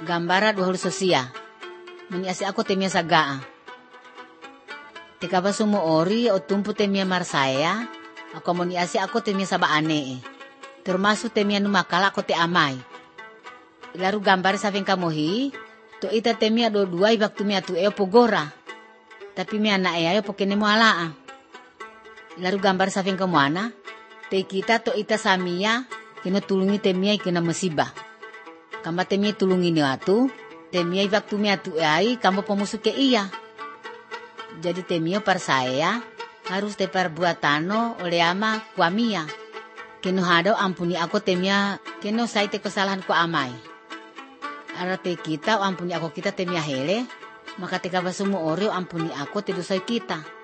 Gambara dua hulu sosia. Meniasi aku temia sagaa. Tekaba sumo ori o tumpu temia marsaya. Aku meniasi aku temia saba ane. Termasuk temia numakala aku te amai. Lalu gambara saveng kamohi. To ita temia dua ibak tumia tu eo pogora. Tapi mi anak ayo pokene mo alaa. Lalu gambar saveng kamuana. Te kita to ita samia. Kena tulungi temia kena musibah. Kamba temia tulungi ni watu. Temia ibak tumia tu ai kamu pemusuh ke iya. Jadi temia par saya harus te perbuatano oleh ama kuamia. Keno hado ampuni aku temia keno saya te kesalahan ku amai. Ara te kita ampuni aku kita temia hele. Maka te kabasumu oreo ampuni aku te dosai kita.